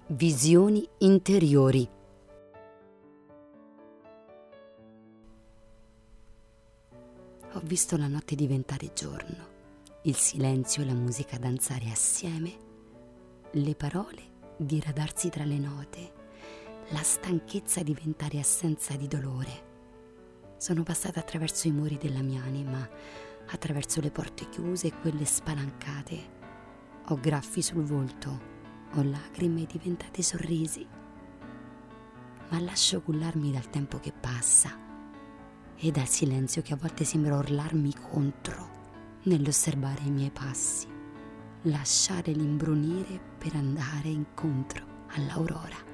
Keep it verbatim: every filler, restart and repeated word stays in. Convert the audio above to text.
Visioni interiori. Ho visto la notte diventare giorno, il silenzio e la musica danzare assieme, le parole diradarsi tra le note, la stanchezza diventare assenza di dolore. Sono passata attraverso i muri della mia anima, attraverso le porte chiuse e quelle spalancate. Ho graffi sul volto, ho lacrime diventate sorrisi, ma lascio cullarmi dal tempo che passa e dal silenzio che a volte sembra urlarmi contro nell'osservare i miei passi, lasciare l'imbrunire per andare incontro all'aurora.